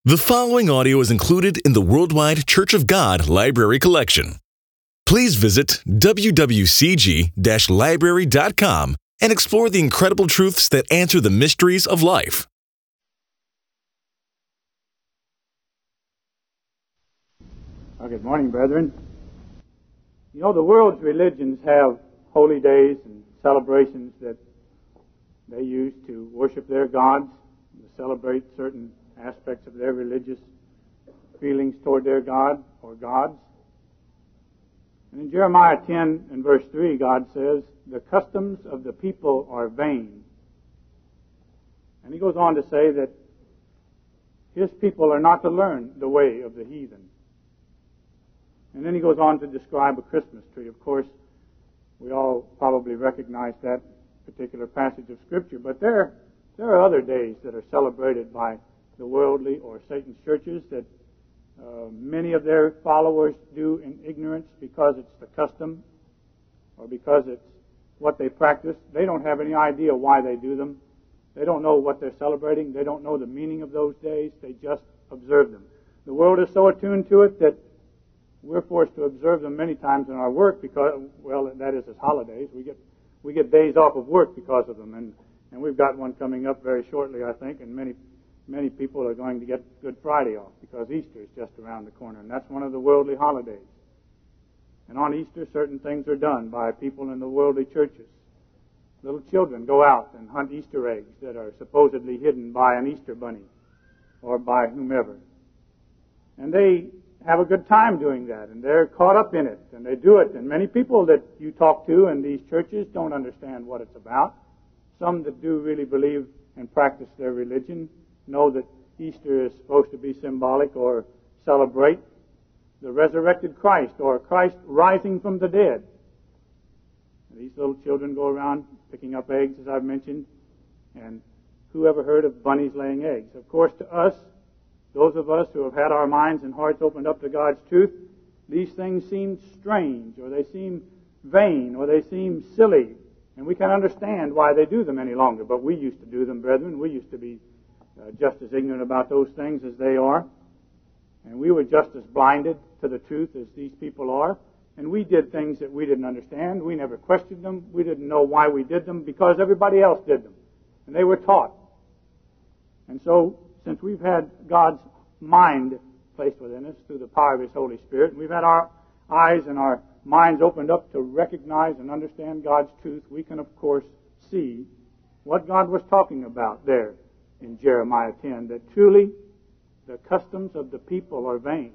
The following audio is included in the Worldwide Church of God Library Collection. Please visit wwcg-library.com and explore the incredible truths that answer the mysteries of life. Well, good morning, brethren. You know, the world's religions have holy days and celebrations that they use to worship their gods, to celebrate certain aspects of their religious feelings toward their God or gods. And in Jeremiah 10 and verse 3, God says, "The customs of the people are vain." And he goes on to say that his people are not to learn the way of the heathen. And then he goes on to describe a Christmas tree. Of course, we all probably recognize that particular passage of Scripture, but there are other days that are celebrated by the worldly or Satan's churches that many of their followers do in ignorance because it's the custom or because it's what they practice. They don't have any idea why they do them. They don't know what they're celebrating. They don't know the meaning of those days. They just observe them. The world is so attuned to it that we're forced to observe them many times in our work because, well, that is as holidays. We get days off of work because of them, and we've got one coming up very shortly, I think, and many people are going to get Good Friday off because Easter is just around the corner, and that's one of the worldly holidays. And on Easter, certain things are done by people in the worldly churches. Little children go out and hunt Easter eggs that are supposedly hidden by an Easter bunny or by whomever. And they have a good time doing that, and they're caught up in it, and they do it. And many people that you talk to in these churches don't understand what it's about. Some that do really believe and practice their religion know that Easter is supposed to be symbolic or celebrate the resurrected Christ or Christ rising from the dead. And these little children go around picking up eggs, as I've mentioned, and who ever heard of bunnies laying eggs? Of course, to us, those of us who have had our minds and hearts opened up to God's truth, these things seem strange, or they seem vain, or they seem silly, and we can't understand why they do them any longer. But we used to do them, brethren. We used to be just as ignorant about those things as they are. And we were just as blinded to the truth as these people are. And we did things that we didn't understand. We never questioned them. We didn't know why we did them because everybody else did them. And they were taught. And so, since we've had God's mind placed within us through the power of His Holy Spirit, and we've had our eyes and our minds opened up to recognize and understand God's truth, we can, of course, see what God was talking about there in Jeremiah 10, that truly the customs of the people are vain.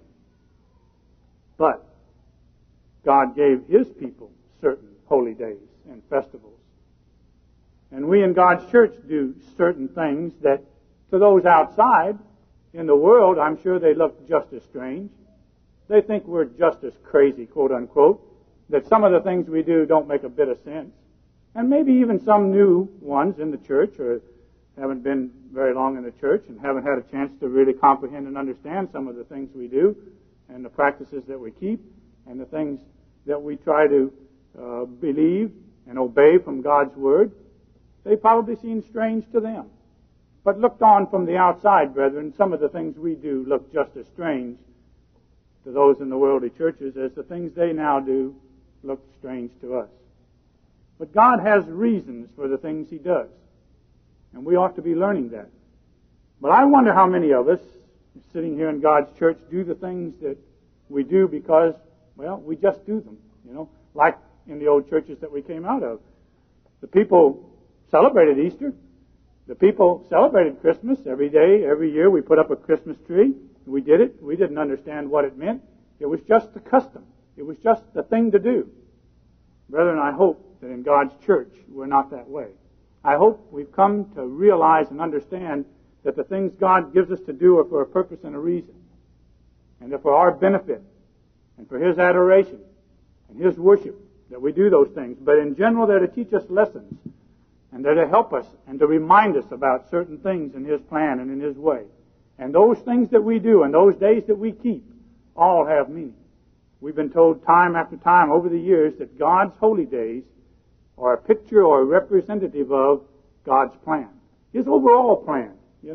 But God gave His people certain holy days and festivals. And we in God's church do certain things that to those outside in the world, I'm sure they look just as strange. They think we're just as crazy, quote unquote, that some of the things we do don't make a bit of sense. And maybe even some new ones in the church or haven't been very long in the church and haven't had a chance to really comprehend and understand some of the things we do and the practices that we keep and the things that we try to believe and obey from God's Word. They probably seem strange to them. But looked on from the outside, brethren, some of the things we do look just as strange to those in the worldly churches as the things they now do look strange to us. But God has reasons for the things He does. And we ought to be learning that. But I wonder how many of us, sitting here in God's church, do the things that we do because, well, we just do them. You know, like in the old churches that we came out of. The people celebrated Easter. The people celebrated Christmas every day, every year. We put up a Christmas tree. We did it. We didn't understand what it meant. It was just the custom. It was just the thing to do. Brethren, I hope that in God's church we're not that way. I hope we've come to realize and understand that the things God gives us to do are for a purpose and a reason. And they're for our benefit and for His adoration and His worship that we do those things. But in general, they're to teach us lessons. And they're to help us and to remind us about certain things in His plan and in His way. And those things that we do and those days that we keep all have meaning. We've been told time after time over the years that God's holy days are a picture or a representative of God's plan. His overall plan. You know,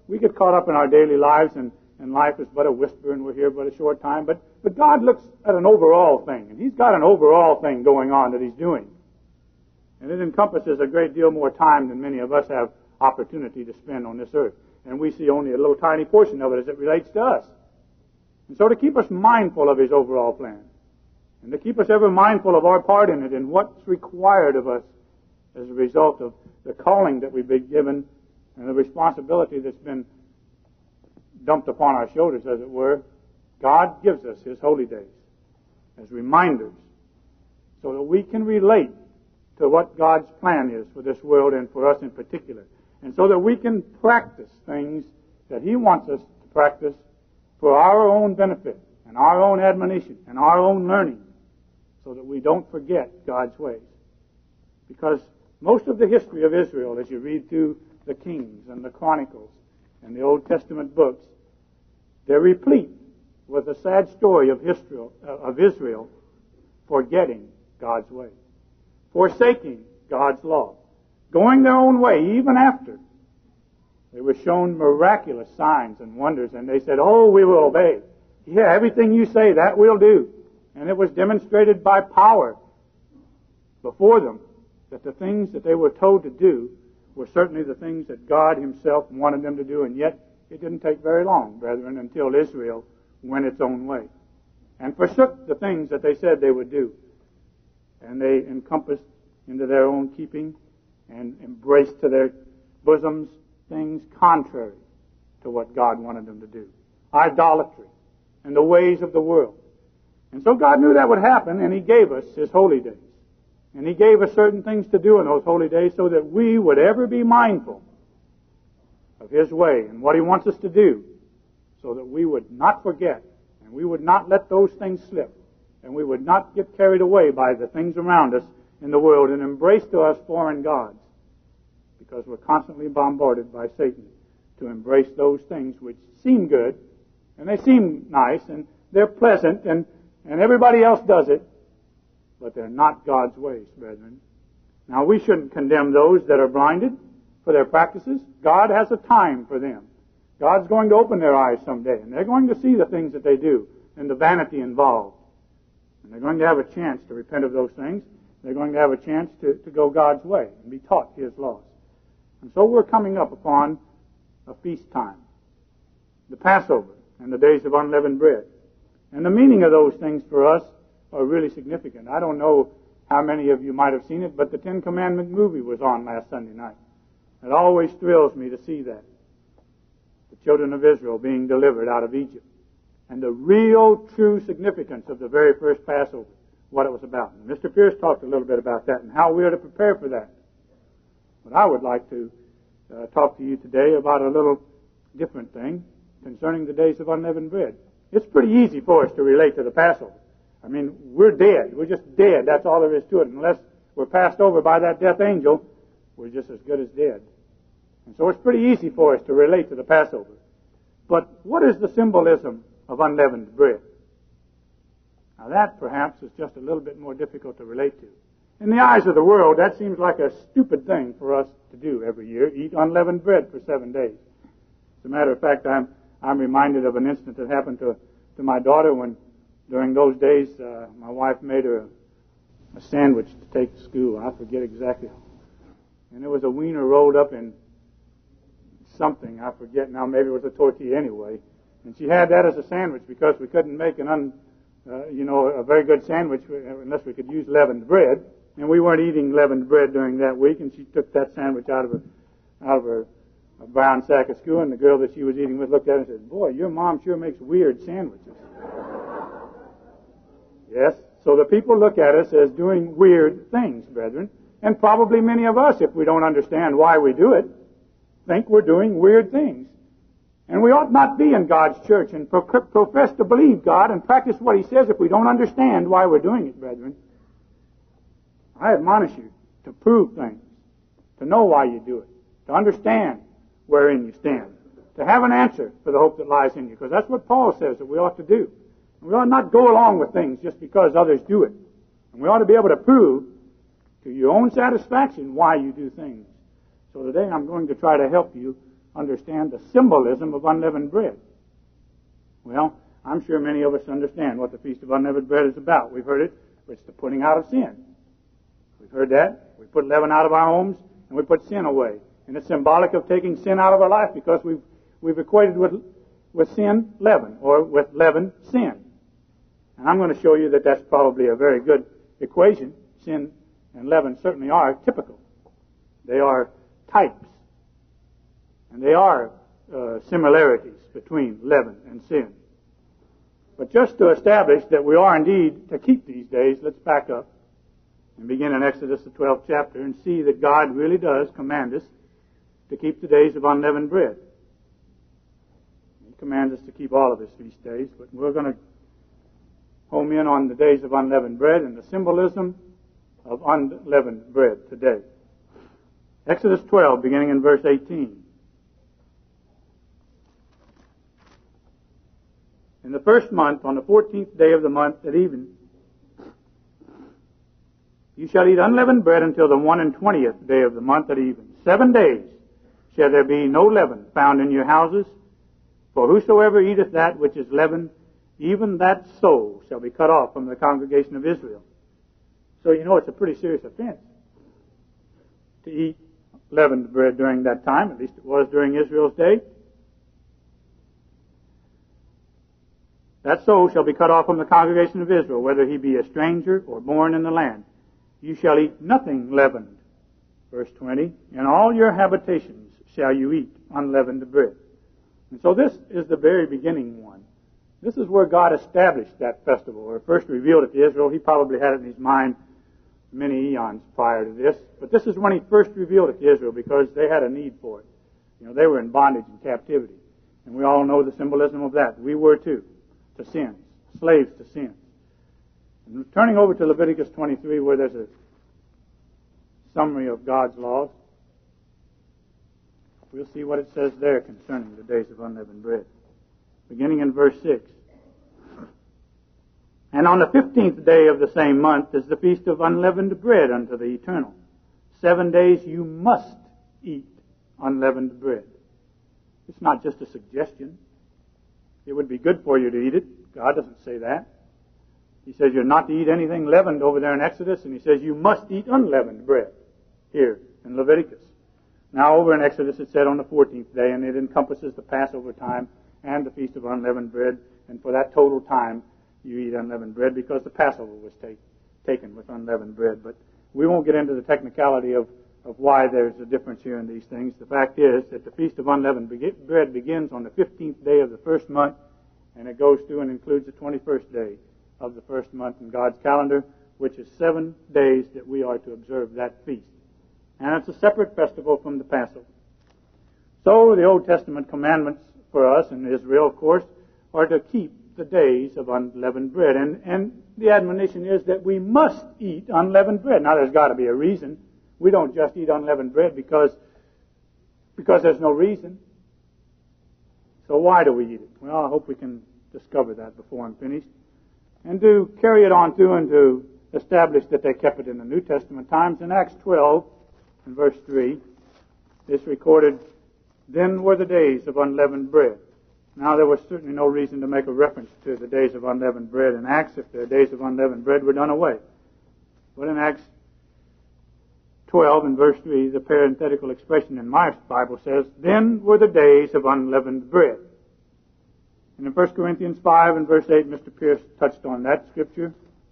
we get caught up in our daily lives, and life is but a whisper, and we're here but a short time. But God looks at an overall thing, and He's got an overall thing going on that He's doing. And it encompasses a great deal more time than many of us have opportunity to spend on this earth. And we see only a little tiny portion of it as it relates to us. And so to keep us mindful of His overall plan, and to keep us ever mindful of our part in it and what's required of us as a result of the calling that we've been given and the responsibility that's been dumped upon our shoulders, as it were, God gives us His holy days as reminders so that we can relate to what God's plan is for this world and for us in particular, and so that we can practice things that He wants us to practice for our own benefit and our own admonition and our own learning, so that we don't forget God's ways. Because most of the history of Israel, as you read through the Kings and the Chronicles and the Old Testament books, they're replete with a sad story of Israel forgetting God's way, forsaking God's law, going their own way even after they were shown miraculous signs and wonders, and they said, "Oh, we will obey. Yeah, everything you say, that we'll do." And it was demonstrated by power before them that the things that they were told to do were certainly the things that God Himself wanted them to do, and yet it didn't take very long, brethren, until Israel went its own way and forsook the things that they said they would do. And they encompassed into their own keeping and embraced to their bosoms things contrary to what God wanted them to do. Idolatry and the ways of the world. And so God knew that would happen, and He gave us His holy days. And He gave us certain things to do in those holy days so that we would ever be mindful of His way and what He wants us to do, so that we would not forget, and we would not let those things slip, and we would not get carried away by the things around us in the world and embrace to us foreign gods, because we're constantly bombarded by Satan to embrace those things which seem good, and they seem nice, and they're pleasant, and everybody else does it, but they're not God's ways, brethren. Now, we shouldn't condemn those that are blinded for their practices. God has a time for them. God's going to open their eyes someday, and they're going to see the things that they do and the vanity involved. And they're going to have a chance to repent of those things. They're going to have a chance to go God's way and be taught His laws. And so we're coming up upon a feast time, the Passover and the days of unleavened bread. And the meaning of those things for us are really significant. I don't know how many of you might have seen it, but the Ten Commandment movie was on last Sunday night. It always thrills me to see that. The children of Israel being delivered out of Egypt. And the real, true significance of the very first Passover, what it was about. And Mr. Pierce talked a little bit about that and how we are to prepare for that. But I would like to talk to you today about a little different thing concerning the days of unleavened bread. It's pretty easy for us to relate to the Passover. I mean, we're dead. We're just dead. That's all there is to it. Unless we're passed over by that death angel, we're just as good as dead. And so it's pretty easy for us to relate to the Passover. But what is the symbolism of unleavened bread? Now that, perhaps, is just a little bit more difficult to relate to. In the eyes of the world, that seems like a stupid thing for us to do every year, eat unleavened bread for 7 days. As a matter of fact, I'm reminded of an incident that happened to my daughter when, during those days, my wife made her a sandwich to take to school. I forget exactly. And it was a wiener rolled up in something. I forget now. Maybe it was a tortilla anyway. And she had that as a sandwich because we couldn't make a very good sandwich unless we could use leavened bread. And we weren't eating leavened bread during that week. And she took that sandwich out of her brown sack of school. And the girl that she was eating with looked at her and said, "Boy, your mom sure makes weird sandwiches." Yes. So the people look at us as doing weird things, brethren. And probably many of us, if we don't understand why we do it, think we're doing weird things. And we ought not be in God's church and profess to believe God and practice what He says if we don't understand why we're doing it, brethren. I admonish you to prove things, to know why you do it, to understand wherein you stand, to have an answer for the hope that lies in you, because that's what Paul says that we ought to do. And we ought not go along with things just because others do it. And we ought to be able to prove to your own satisfaction why you do things. So today I'm going to try to help you understand the symbolism of unleavened bread. Well, I'm sure many of us understand what the Feast of Unleavened Bread is about. We've heard it. It's the putting out of sin. We've heard that. We put leaven out of our homes, and we put sin away. And it's symbolic of taking sin out of our life, because we've equated with sin leaven, or with leaven sin. And I'm going to show you that that's probably a very good equation. Sin and leaven certainly are typical. They are types. And they are similarities between leaven and sin. But just to establish that we are indeed to keep these days, let's back up and begin in Exodus the 12th chapter and see that God really does command us to keep the days of unleavened bread. He commands us to keep all of his feast days, but we're going to home in on the days of unleavened bread and the symbolism of unleavened bread today. Exodus 12, beginning in verse 18. In the first month, on the 14th day of the month at even, you shall eat unleavened bread until the 21st day of the month at even. 7 days shall there be no leaven found in your houses, for whosoever eateth that which is leavened, even that soul shall be cut off from the congregation of Israel. So you know it's a pretty serious offense to eat leavened bread during that time. At least it was during Israel's day. That soul shall be cut off from the congregation of Israel, whether he be a stranger or born in the land. You shall eat nothing leavened. Verse 20, in all your habitations shall you eat unleavened bread. And so this is the very beginning one. This is where God established that festival, or first revealed it to Israel. He probably had it in his mind many eons prior to this. But this is when he first revealed it to Israel, because they had a need for it. You know, they were in bondage and captivity. And we all know the symbolism of that. We were too. To sin, slaves to sin. And turning over to Leviticus 23, where there's a summary of God's laws, we'll see what it says there concerning the days of unleavened bread. Beginning in verse 6. And on the 15th day of the same month is the feast of unleavened bread unto the Eternal. 7 days you must eat unleavened bread. It's not just a suggestion. It would be good for you to eat it. God doesn't say that. He says you're not to eat anything leavened over there in Exodus, and he says you must eat unleavened bread here in Leviticus. Now over in Exodus it said on the 14th day, and it encompasses the Passover time and the Feast of Unleavened Bread, and for that total time you eat unleavened bread, because the Passover was taken with unleavened bread. But we won't get into the technicality of why there's a difference here in these things. The fact is that the Feast of Unleavened Bread begins on the 15th day of the first month, and it goes through and includes the 21st day of the first month in God's calendar, which is 7 days that we are to observe that feast. And it's a separate festival from the Passover. So the Old Testament commandments for us in Israel, of course, are to keep the days of unleavened bread. And the admonition is that we must eat unleavened bread. Now there's got to be a reason. We don't just eat unleavened bread because there's no reason. So why do we eat it? Well, I hope we can discover that before I'm finished. And to carry it on through and to establish that they kept it in the New Testament times. In Acts 12, in verse 3, it's recorded, then were the days of unleavened bread. Now there was certainly no reason to make a reference to the days of unleavened bread in Acts if the days of unleavened bread were done away. But in Acts 12 and verse 3, the parenthetical expression in my Bible says, then were the days of unleavened bread. And in 1 Corinthians 5 and verse 8, Mr. Pierce touched on that scripture.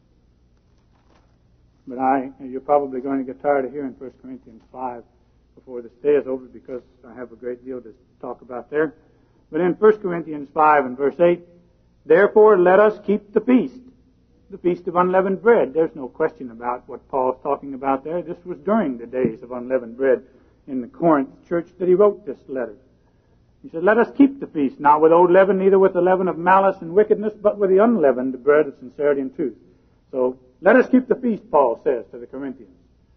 But you're probably going to get tired of hearing 1 Corinthians 5 before this day is over, because I have a great deal to talk about there. But in 1 Corinthians 5 and verse 8, therefore let us keep the feast of unleavened bread. There's no question about what Paul's talking about there. This was during the days of unleavened bread in the Corinth church that he wrote this letter. He said, let us keep the feast, not with old leaven, neither with the leaven of malice and wickedness, but with the unleavened bread of sincerity and truth. So let us keep the feast, Paul says to the Corinthians.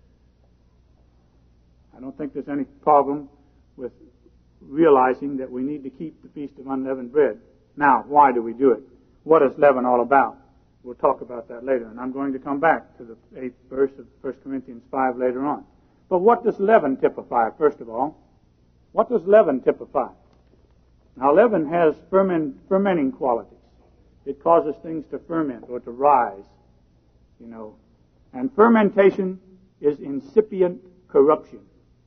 I don't think there's any problem with realizing that we need to keep the Feast of Unleavened Bread. Now, why do we do it? What is leaven all about? We'll talk about that later, and I'm going to come back to the 8th verse of 1 Corinthians 5 later on. But what does leaven typify, first of all? What does leaven typify? Now, leaven has fermenting qualities. It causes things to ferment or to rise, And fermentation is incipient corruption.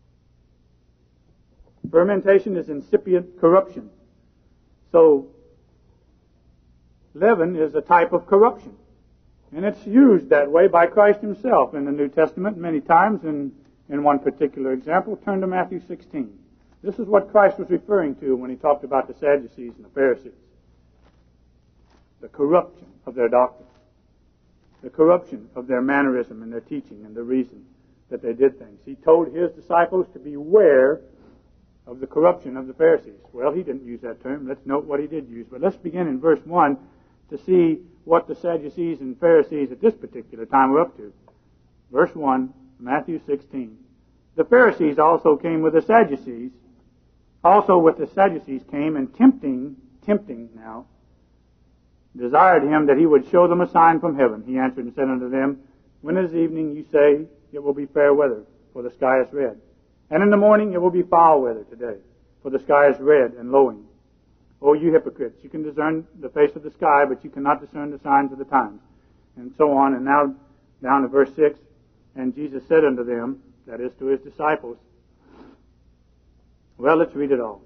Fermentation is incipient corruption. So, leaven is a type of corruption. And it's used that way by Christ himself in the New Testament many times. In one particular example, turn to Matthew 16. This is what Christ was referring to when he talked about the Sadducees and the Pharisees. The corruption of their doctrine. The corruption of their mannerism and their teaching and the reason that they did things. He told his disciples to beware of the corruption of the Pharisees. Well, he didn't use that term. Let's note what he did use. But let's begin in verse 1 to see what the Sadducees and Pharisees at this particular time were up to. Verse 1, Matthew 16. The Pharisees also came with the Sadducees. Also with the Sadducees came and tempting now, desired him that he would show them a sign from heaven. He answered and said unto them, When it is evening, you say, it will be fair weather, for the sky is red. And in the morning it will be foul weather today, for the sky is red and lowing. O you hypocrites, you can discern the face of the sky, but you cannot discern the signs of the times. And so on. And now down to verse 6. And Jesus said unto them, that is to his disciples. Well, let's read it all.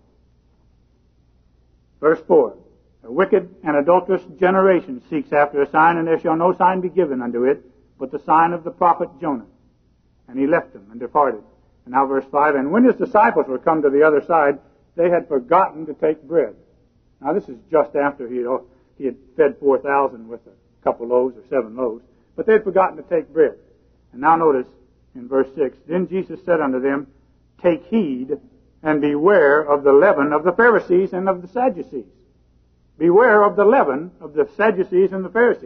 Verse 4. A wicked and adulterous generation seeks after a sign, and there shall no sign be given unto it, but the sign of the prophet Jonah. And he left them and departed. And now verse 5. And when his disciples were come to the other side, they had forgotten to take bread. Now this is just after he had fed 4,000 with a couple loaves or 7 loaves. But they had forgotten to take bread. And now notice in verse 6. Then Jesus said unto them, Take heed and beware of the leaven of the Pharisees and of the Sadducees. Beware of the leaven of the Sadducees and the Pharisees.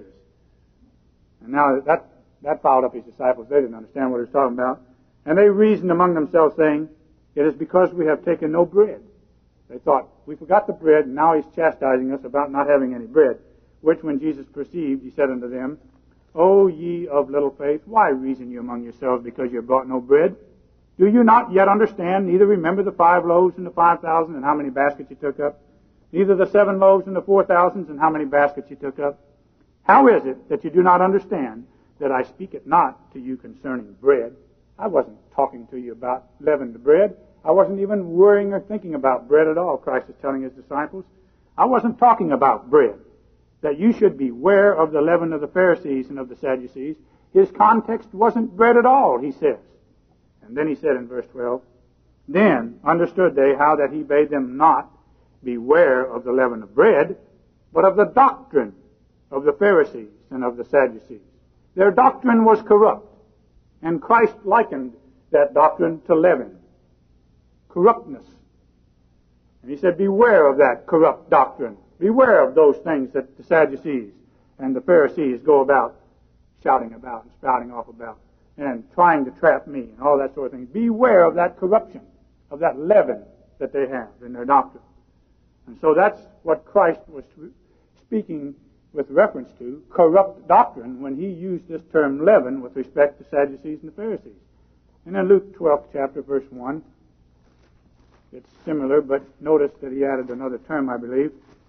And now that fouled up his disciples. They didn't understand what he was talking about. And they reasoned among themselves, saying, It is because we have taken no bread. They thought, we forgot the bread, and now he's chastising us about not having any bread. Which when Jesus perceived, he said unto them, O ye of little faith, why reason you among yourselves because you have brought no bread? Do you not yet understand, neither remember the 5 loaves and the 5,000 and how many baskets you took up? Neither the 7 loaves and the 4,000 and how many baskets you took up? How is it that you do not understand that I speak it not to you concerning bread? I wasn't talking to you about leavened bread. I wasn't even worrying or thinking about bread at all, Christ is telling his disciples. I wasn't talking about bread. That you should beware of the leaven of the Pharisees and of the Sadducees. His context wasn't bread at all, he says. And then he said in verse 12, Then understood they how that he bade them not beware of the leaven of bread, but of the doctrine of the Pharisees and of the Sadducees. Their doctrine was corrupt, and Christ likened that doctrine to leaven, corruptness. And he said, beware of that corrupt doctrine. Beware of those things that the Sadducees and the Pharisees go about shouting about and spouting off about and trying to trap me and all that sort of thing. Beware of that corruption, of that leaven that they have in their doctrine. And so that's what Christ was speaking with reference to, corrupt doctrine, when he used this term leaven with respect to Sadducees and the Pharisees. And in Luke 12th chapter, verse 1, it's similar, but notice that he added another term, I believe.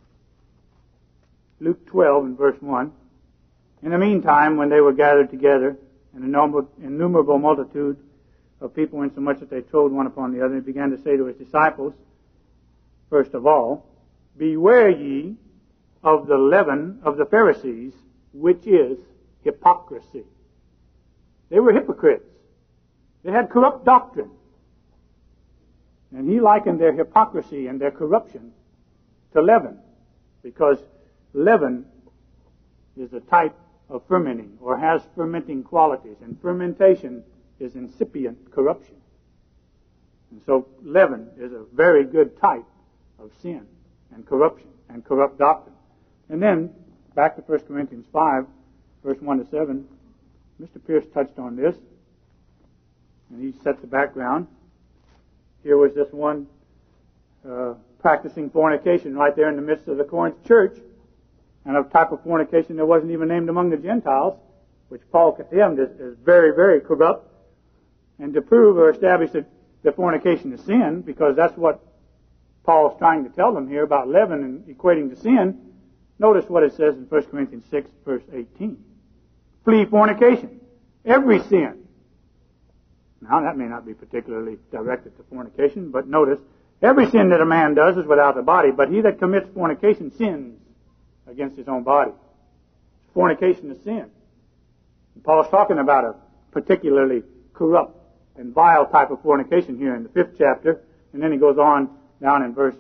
Luke 12 and verse 1. In the meantime, when they were gathered together, an innumerable multitude of people, insomuch that they trode one upon the other, he began to say to his disciples, first of all, Beware ye of the leaven of the Pharisees, which is hypocrisy. They were hypocrites. They had corrupt doctrine. And he likened their hypocrisy and their corruption to leaven, because leaven is a type of fermenting, or has fermenting qualities, and fermentation is incipient corruption. And so leaven is a very good type of sin and corruption and corrupt doctrine. And then, back to 1 Corinthians 5, verse 1 to 7, Mr. Pierce touched on this, and he set the background. Here was this one practicing fornication right there in the midst of the Corinth church, and a type of fornication that wasn't even named among the Gentiles, which Paul condemned as very, very corrupt. And to prove or establish that that fornication is sin, because that's what Paul's trying to tell them here about leaven and equating to sin. Notice what it says in 1 Corinthians 6, verse 18. Flee fornication. Every sin. Now, that may not be particularly directed to fornication, but notice, every sin that a man does is without the body, but he that commits fornication sins against his own body. Fornication is sin. And Paul's talking about a particularly corrupt and vile type of fornication here in the 5th chapter, and then he goes on down in verse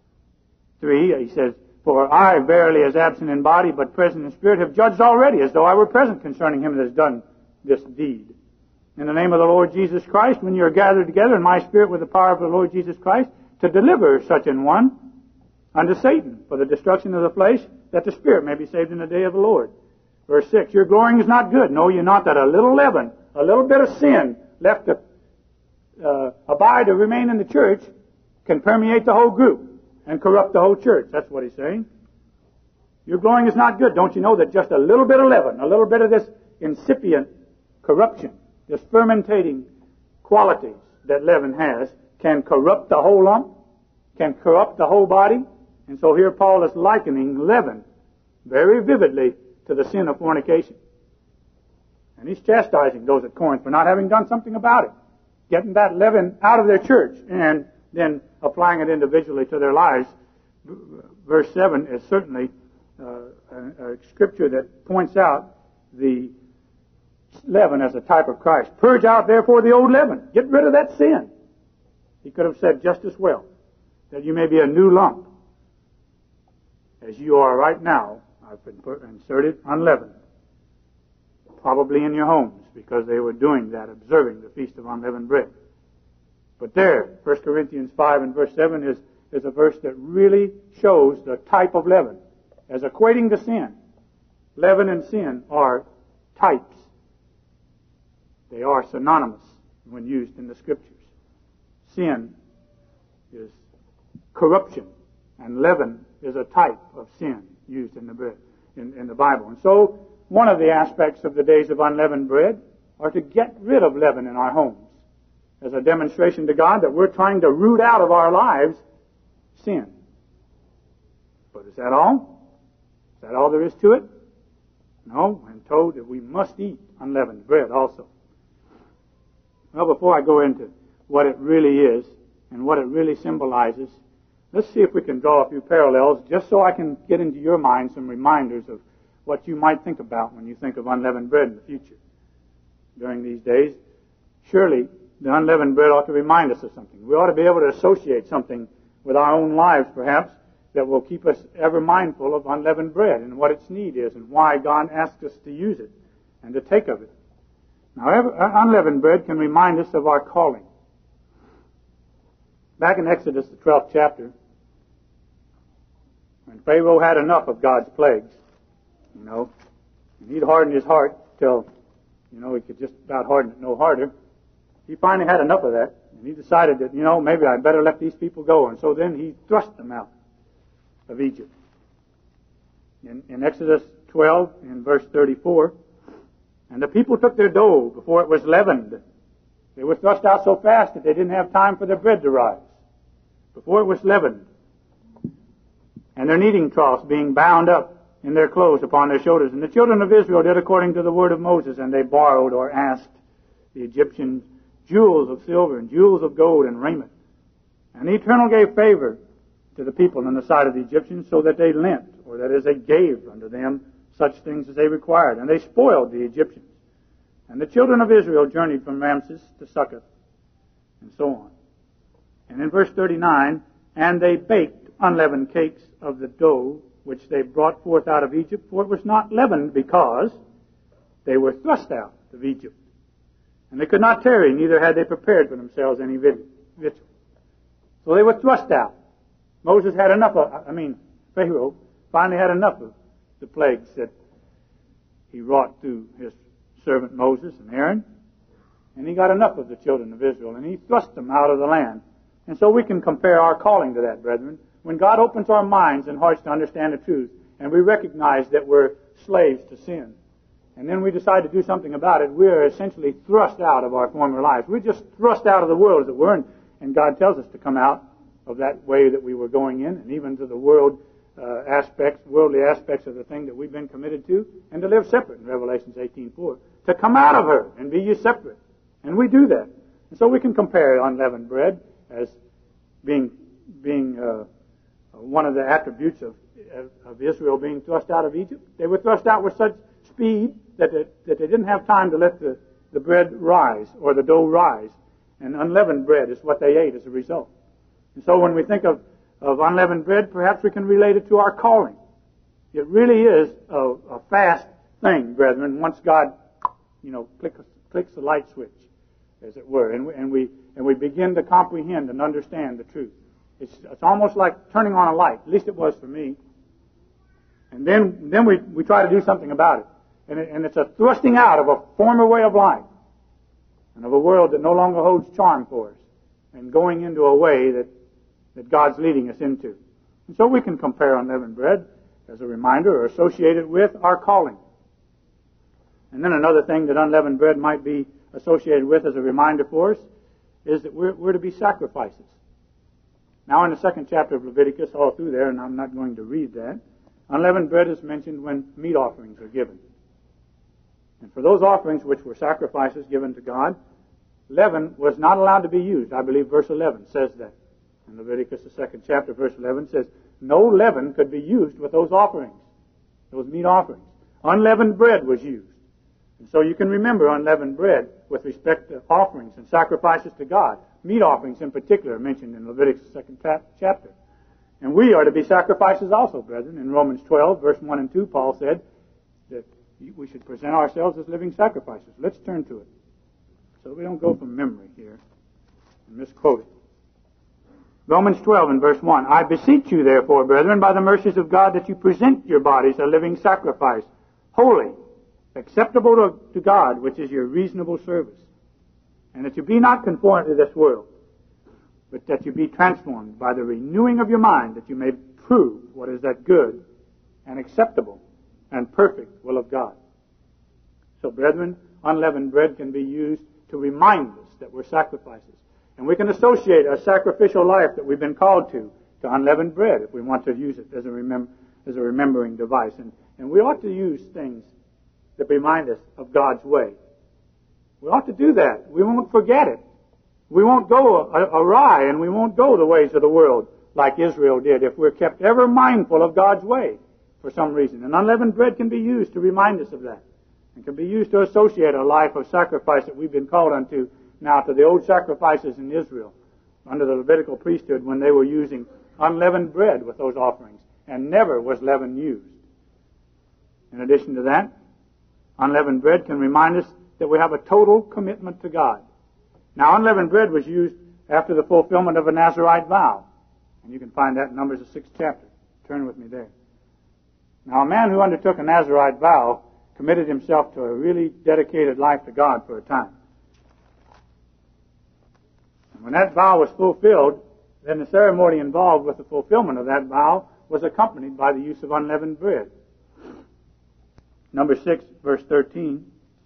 3, he says, For I verily as absent in body, but present in spirit, have judged already, as though I were present concerning him that has done this deed. In the name of the Lord Jesus Christ, when you are gathered together in my spirit with the power of the Lord Jesus Christ, to deliver such an one unto Satan for the destruction of the flesh, that the spirit may be saved in the day of the Lord. Verse 6, Your glorying is not good. Know ye not that a little leaven, a little bit of sin left to abide or remain in the church can permeate the whole group and corrupt the whole church. That's what he's saying. Your glorying is not good. Don't you know that just a little bit of leaven, a little bit of this incipient corruption, this fermentating qualities that leaven has, can corrupt the whole lump, can corrupt the whole body. And so here Paul is likening leaven very vividly to the sin of fornication. And he's chastising those at Corinth for not having done something about it, getting that leaven out of their church and then applying it individually to their lives. Verse 7 is certainly a scripture that points out the leaven as a type of Christ. Purge out therefore the old leaven. Get rid of that sin. He could have said just as well, that you may be a new lump, as you are right now. I've been inserted unleavened, probably in your homes, because they were doing that, observing the Feast of Unleavened Bread. But there, 1 Corinthians 5 and verse 7 is a verse that really shows the type of leaven as equating to sin. Leaven and sin are types. They are synonymous when used in the Scriptures. Sin is corruption, and leaven is a type of sin used in the Bible. And so, one of the aspects of the days of unleavened bread are to get rid of leaven in our homes as a demonstration to God that we're trying to root out of our lives sin. But is that all? Is that all there is to it? No, I'm told that we must eat unleavened bread also. Well, before I go into what it really is and what it really symbolizes, let's see if we can draw a few parallels, just so I can get into your mind some reminders of what you might think about when you think of unleavened bread in the future. During these days, surely the unleavened bread ought to remind us of something. We ought to be able to associate something with our own lives, perhaps, that will keep us ever mindful of unleavened bread and what its need is and why God asks us to use it and to take of it. Now, unleavened bread can remind us of our calling. Back in Exodus, the 12th chapter, when Pharaoh had enough of God's plagues, and he'd hardened his heart till, he could just about harden it no harder. He finally had enough of that, and he decided that, maybe I'd better let these people go. And so then he thrust them out of Egypt. In Exodus 12, in verse 34, and the people took their dough before it was leavened. They were thrust out so fast that they didn't have time for their bread to rise. Before it was leavened. And their kneading troughs being bound up in their clothes upon their shoulders. And the children of Israel did according to the word of Moses, and they borrowed or asked the Egyptians jewels of silver and jewels of gold and raiment. And the Eternal gave favor to the people in the sight of the Egyptians, so that they lent, or that is, they gave unto them such things as they required. And they spoiled the Egyptians. And the children of Israel journeyed from Ramses to Succoth, and so on. And in verse 39, and they baked unleavened cakes of the dough which they brought forth out of Egypt, for it was not leavened, because they were thrust out of Egypt. And they could not tarry, neither had they prepared for themselves any victual. So they were thrust out. Moses had enough Pharaoh finally had enough of the plagues that he wrought through his servant Moses and Aaron. And he got enough of the children of Israel, and he thrust them out of the land. And so we can compare our calling to that, brethren. When God opens our minds and hearts to understand the truth, and we recognize that we're slaves to sin, and then we decide to do something about it, we're essentially thrust out of our former lives. We're just thrust out of the world, as it were, and God tells us to come out of that way that we were going in, and even to the worldly aspects of the thing that we've been committed to, and to live separate in Revelations 18:4. To come out of her and be ye separate. And we do that. And so we can compare unleavened bread as being one of the attributes of Israel being thrust out of Egypt. They were thrust out with such speed that they didn't have time to let the bread rise or the dough rise. And unleavened bread is what they ate as a result. And so when we think of unleavened bread, perhaps we can relate it to our calling. It really is a fast thing, brethren, once God, clicks the light switch, as it were, and we begin to comprehend and understand the truth. It's almost like turning on a light. At least it was for me. And then we try to do something about it. And it's a thrusting out of a former way of life and of a world that no longer holds charm for us, and going into a way that God's leading us into. And so we can compare unleavened bread as a reminder or associate it with our calling. And then another thing that unleavened bread might be associated with as a reminder for us is that we're to be sacrifices. Now in the 2nd chapter of Leviticus, all through there, and I'm not going to read that, unleavened bread is mentioned when meat offerings are given. And for those offerings which were sacrifices given to God, leaven was not allowed to be used. I believe verse 11 says that. In Leviticus, the 2nd chapter, verse 11 says, no leaven could be used with those offerings, those meat offerings. Unleavened bread was used. And so you can remember unleavened bread with respect to offerings and sacrifices to God. Meat offerings in particular are mentioned in Leviticus 2nd chapter. And we are to be sacrifices also, brethren. In Romans 12, verse 1 and 2, Paul said that we should present ourselves as living sacrifices. Let's turn to it, so we don't go from memory here and misquote it. Romans 12 and verse 1, I beseech you, therefore, brethren, by the mercies of God, that you present your bodies a living sacrifice, holy, acceptable to God, which is your reasonable service. And that you be not conformed to this world, but that you be transformed by the renewing of your mind, that you may prove what is that good and acceptable and perfect will of God. So, brethren, unleavened bread can be used to remind us that we're sacrifices. And we can associate a sacrificial life that we've been called to unleavened bread if we want to use it as a remembering device. And we ought to use things that remind us of God's way. We ought to do that. We won't forget it. We won't go awry, and we won't go the ways of the world like Israel did if we're kept ever mindful of God's way for some reason. And unleavened bread can be used to remind us of that, and can be used to associate a life of sacrifice that we've been called unto now to the old sacrifices in Israel under the Levitical priesthood when they were using unleavened bread with those offerings, and never was leaven used. In addition to that, unleavened bread can remind us that we have a total commitment to God. Now, unleavened bread was used after the fulfillment of a Nazirite vow. And you can find that in Numbers, the 6th chapter. Turn with me there. Now, a man who undertook a Nazirite vow committed himself to a really dedicated life to God for a time. And when that vow was fulfilled, then the ceremony involved with the fulfillment of that vow was accompanied by the use of unleavened bread. Number 6, verse 13.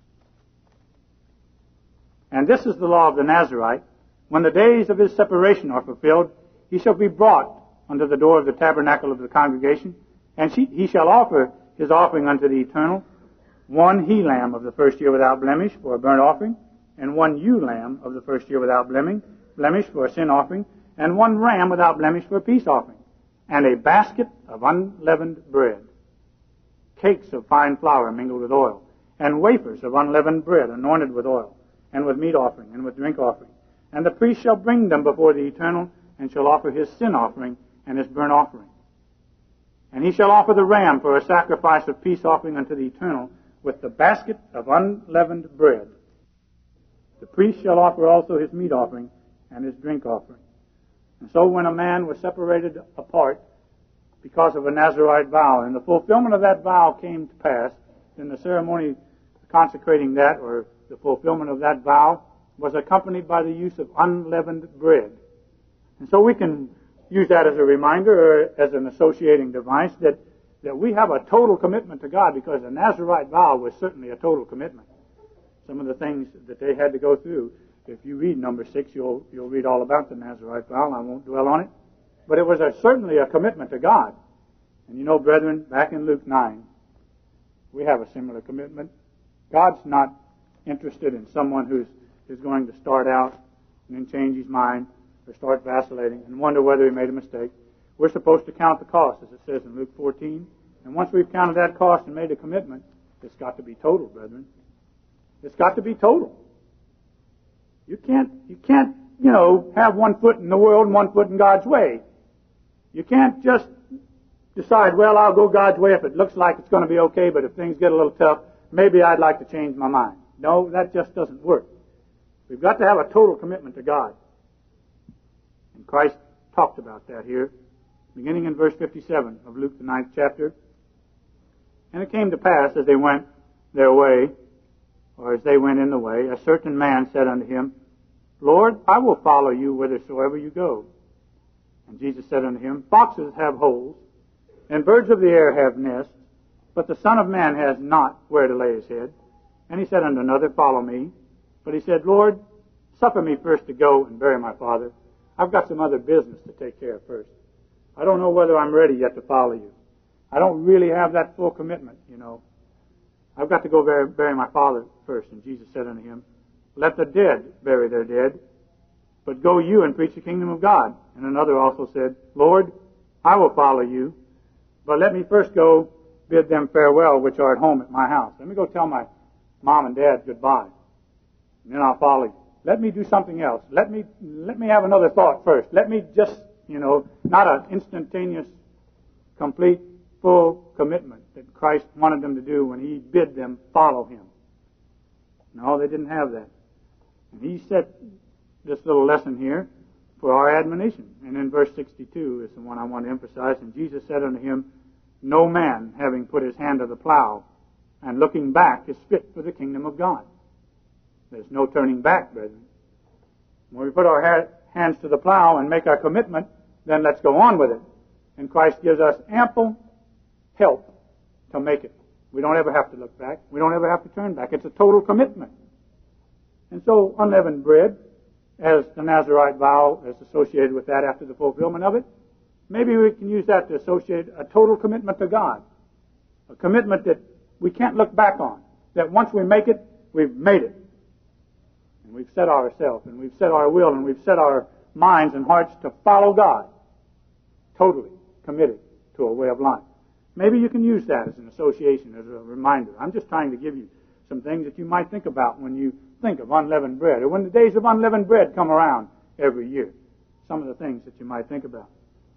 And this is the law of the Nazirite. When the days of his separation are fulfilled, he shall be brought unto the door of the tabernacle of the congregation, and he shall offer his offering unto the Eternal, one he-lamb of the first year without blemish for a burnt offering, and one ewe-lamb of the first year without blemish for a sin offering, and one ram without blemish for a peace offering, and a basket of unleavened bread, cakes of fine flour mingled with oil, and wafers of unleavened bread anointed with oil, and with meat offering, and with drink offering. And the priest shall bring them before the Eternal, and shall offer his sin offering and his burnt offering. And he shall offer the ram for a sacrifice of peace offering unto the Eternal, with the basket of unleavened bread. The priest shall offer also his meat offering and his drink offering. And so when a man was separated apart because of a Nazirite vow, and the fulfillment of that vow came to pass, then the ceremony consecrating that, or the fulfillment of that vow, was accompanied by the use of unleavened bread. And so we can use that as a reminder or as an associating device that that we have a total commitment to God, because the Nazirite vow was certainly a total commitment. Some of the things that they had to go through, if you read number 6, you'll read all about the Nazirite vow, and I won't dwell on it. But it was certainly a commitment to God. And you know, brethren, back in Luke 9, we have a similar commitment. God's not interested in someone who's going to start out and then change his mind or start vacillating and wonder whether he made a mistake. We're supposed to count the cost, as it says in Luke 14. And once we've counted that cost and made a commitment, it's got to be total, brethren. It's got to be total. You can't, have one foot in the world and one foot in God's way. You can't just decide, well, I'll go God's way if it looks like it's going to be okay, but if things get a little tough, maybe I'd like to change my mind. No, that just doesn't work. We've got to have a total commitment to God. And Christ talked about that here, beginning in verse 57 of Luke, the 9th chapter. And it came to pass, as they went their way, or as they went in the way, a certain man said unto him, Lord, I will follow you whithersoever you go. And Jesus said unto him, Foxes have holes, and birds of the air have nests, but the Son of Man has not where to lay his head. And he said unto another, Follow me. But he said, Lord, suffer me first to go and bury my father. I've got some other business to take care of first. I don't know whether I'm ready yet to follow you. I don't really have that full commitment, I've got to go bury my father first. And Jesus said unto him, Let the dead bury their dead, but go you and preach the kingdom of God. And another also said, Lord, I will follow you, but let me first go bid them farewell which are at home at my house. Let me go tell my mom and dad goodbye, and then I'll follow you. Let me do something else. Let me have another thought first. Let me just, not an instantaneous, complete, full commitment that Christ wanted them to do when he bid them follow him. No, they didn't have that. And he set this little lesson here for our admonition. And in verse 62 is the one I want to emphasize. And Jesus said unto him, No man, having put his hand to the plow and looking back, is fit for the kingdom of God. There's no turning back, brethren. When we put our hands to the plow and make our commitment, then let's go on with it. And Christ gives us ample help to make it. We don't ever have to look back. We don't ever have to turn back. It's a total commitment. And so unleavened bread, as the Nazirite vow is associated with that after the fulfillment of it, maybe we can use that to associate a total commitment to God. A commitment that we can't look back on. That once we make it, we've made it. And we've set ourselves, and we've set our will, and we've set our minds and hearts to follow God. Totally committed to a way of life. Maybe you can use that as an association, as a reminder. I'm just trying to give you some things that you might think about when you think of unleavened bread, or when the days of unleavened bread come around every year. Some of the things that you might think about.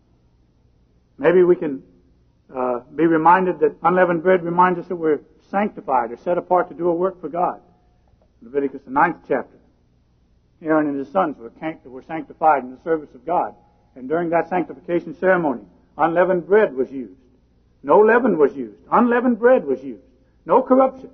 Maybe we can be reminded that unleavened bread reminds us that we're sanctified or set apart to do a work for God. Leviticus, the 9th chapter. Aaron and his sons were sanctified in the service of God. And during that sanctification ceremony, unleavened bread was used. No leaven was used. Unleavened bread was used. No corruption.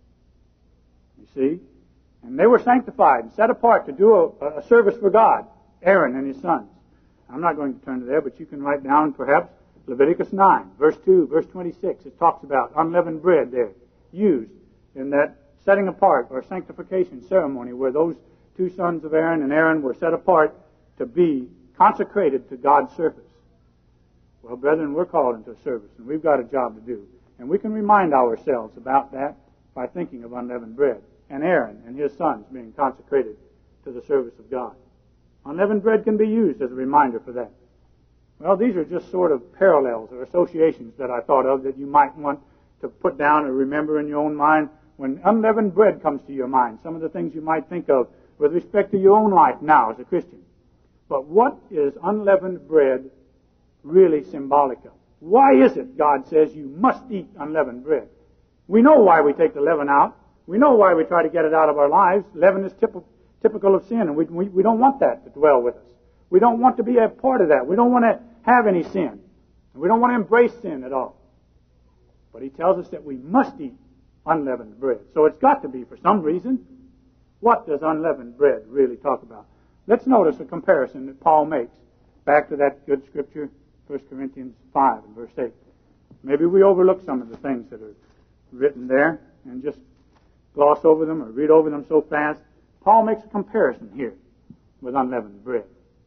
You see? And they were sanctified and set apart to do a service for God, Aaron and his sons. I'm not going to turn to there, but you can write down perhaps Leviticus 9, verse 2, verse 26. It talks about unleavened bread there, used in that setting apart or sanctification ceremony where those two sons of Aaron and Aaron were set apart to be consecrated to God's service. Well, brethren, we're called into a service, and we've got a job to do. And we can remind ourselves about that by thinking of unleavened bread and Aaron and his sons being consecrated to the service of God. Unleavened bread can be used as a reminder for that. Well, these are just sort of parallels or associations that I thought of that you might want to put down or remember in your own mind. When unleavened bread comes to your mind, some of the things you might think of with respect to your own life now as a Christian. But what is unleavened bread really symbolic of? Why is it God says you must eat unleavened bread? We know why we take the leaven out. We know why we try to get it out of our lives. Leaven is typical of sin, and we don't want that to dwell with us. We don't want to be a part of that. We don't want to have any sin. We don't want to embrace sin at all. But he tells us that we must eat unleavened bread. So it's got to be for some reason. What does unleavened bread really talk about? Let's notice a comparison that Paul makes back to that good scripture, 1 Corinthians 5 and verse 8. Maybe we overlook some of the things that are written there and just gloss over them or read over them so fast. Paul makes a comparison here with unleavened bread.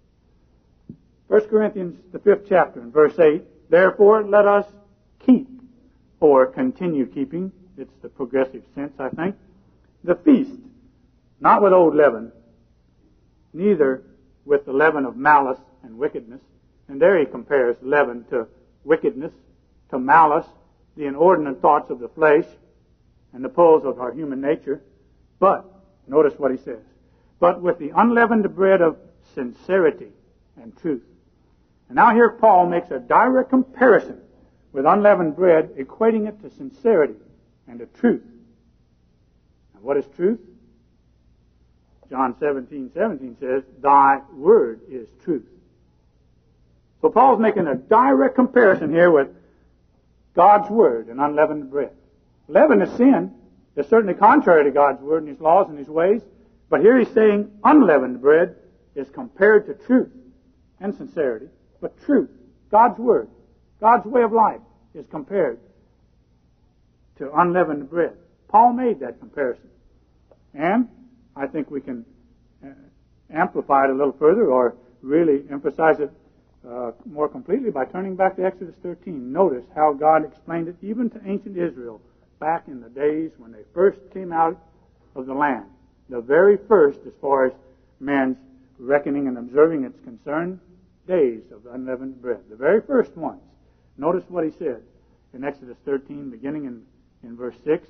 1 Corinthians, the 5th chapter, and verse 8, therefore let us keep, or continue keeping, it's the progressive sense, I think, the feast, not with old leaven, neither with the leaven of malice and wickedness. And there he compares leaven to wickedness, to malice, the inordinate thoughts of the flesh, and the pulls of our human nature. But, notice what he says, but with the unleavened bread of sincerity and truth. And now here Paul makes a direct comparison with unleavened bread, equating it to sincerity and to truth. And what is truth? John 17:17 says, thy word is truth. So Paul's making a direct comparison here with God's word and unleavened bread. Leaven is sin. It's certainly contrary to God's word and his laws and his ways. But here he's saying unleavened bread is compared to truth and sincerity. But truth, God's word, God's way of life is compared to unleavened bread. Paul made that comparison. And I think we can amplify it a little further or really emphasize it more completely by turning back to Exodus 13. Notice how God explained it even to ancient Israel back in the days when they first came out of the land. The very first, as far as man's reckoning and observing is concerned, days of unleavened bread. The very first ones. Notice what he said in Exodus 13, beginning in verse 6.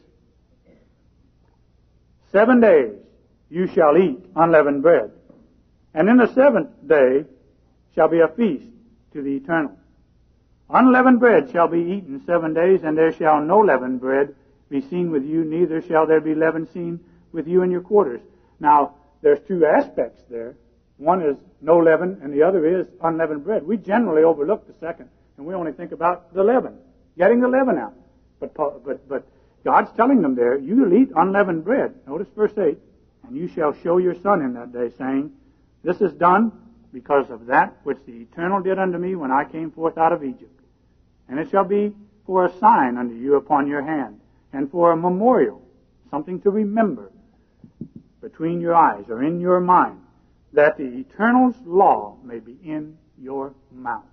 7 days you shall eat unleavened bread, and in the 7th day shall be a feast to the eternal. Unleavened bread shall be eaten 7 days, and there shall no leavened bread be seen with you, neither shall there be leaven seen with you in your quarters. Now, there's two aspects there. One is no leaven, and the other is unleavened bread. We generally overlook the second, and we only think about the leaven, getting the leaven out. But God's telling them there, you will eat unleavened bread. Notice verse 8, and you shall show your son in that day, saying, this is done because of that which the Eternal did unto me when I came forth out of Egypt. And it shall be for a sign unto you upon your hand, and for a memorial, something to remember between your eyes or in your mind, that the Eternal's law may be in your mouth.